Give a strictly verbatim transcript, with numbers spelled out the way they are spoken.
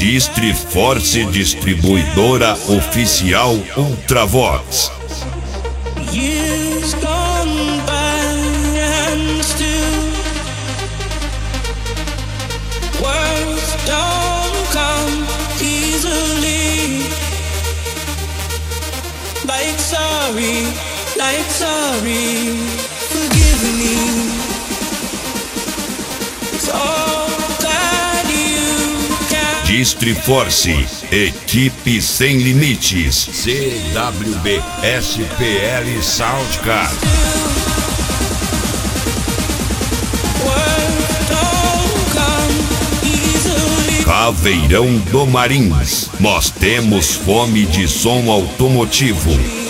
Distriforce Distribuidora Oficial Ultravox. Years gone by and still words don't come easily. Like sorry, like sorry, forgive me. It's all that you can. Distriforce, equipe sem limites. C W B S P L Soundcard. Caveirão do Marins. Nós temos fome de som automotivo.